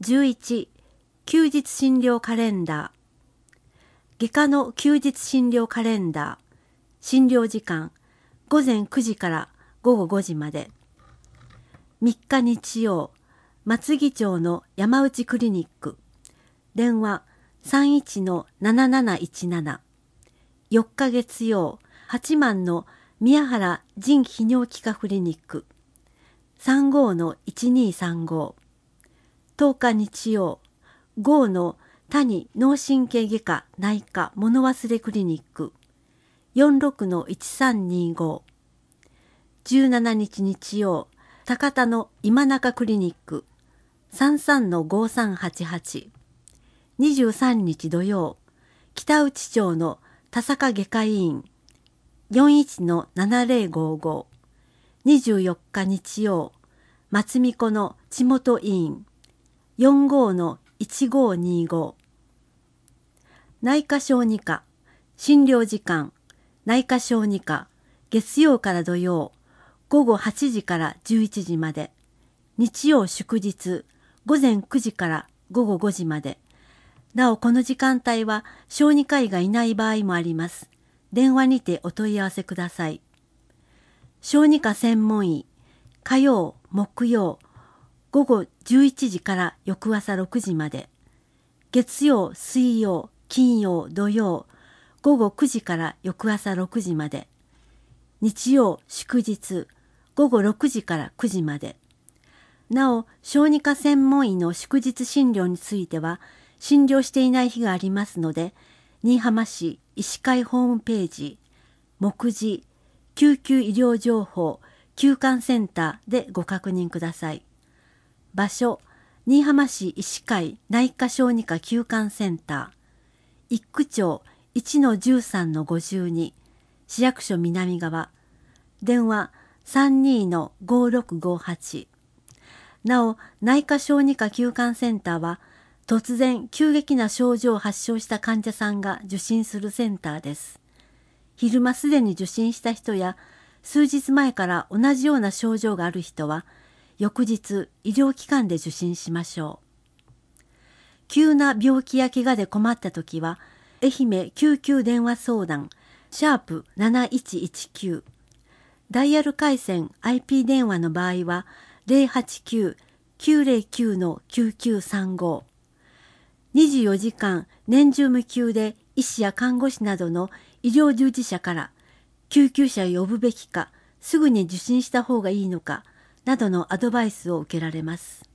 11、休日診療カレンダー。外科の休日診療カレンダー。診療時間、午前9時から午後5時まで。3日日曜、松木町の山内クリニック。電話31-7717。4日月曜、八幡の宮原腎泌尿器科クリニック。35-1235。10日日曜、郷の谷脳神経外科内科物忘れクリニック。46-1325。17日日曜、高田の今中クリニック。33-5388。23日土曜、北内町の田坂外科医院。41-7055。24日日曜、松見子の地元医院。45-1525。内科小児科。診療時間。内科小児科。月曜から土曜。午後8時から11時まで。日曜祝日。午前9時から午後5時まで。なおこの時間帯は小児科医がいない場合もあります。電話にてお問い合わせください。小児科専門医。火曜、木曜。午後11時から翌朝6時まで。月曜、水曜、金曜、土曜。午後9時から翌朝6時まで。日曜、祝日。午後6時から9時まで。なお、小児科専門医の祝日診療については、診療していない日がありますので、新居浜市医師会ホームページ、目次、救急医療情報、休館センターでご確認ください。場所、新居浜市医師会内科小児科休館センター、一区町 1-13-52、市役所南側、電話32-5658。なお、内科小児科休館センターは、突然急激な症状を発症した患者さんが受診するセンターです。昼間すでに受診した人や、数日前から同じような症状がある人は、翌日医療機関で受診しましょう。急な病気や怪我で困ったときは、愛媛救急電話相談#7119。ダイヤル回線 IP 電話の場合は 089-909-9935。24時間年中無休で医師や看護師などの医療従事者から救急車を呼ぶべきか、すぐに受診した方がいいのかなどのアドバイスを受けられます。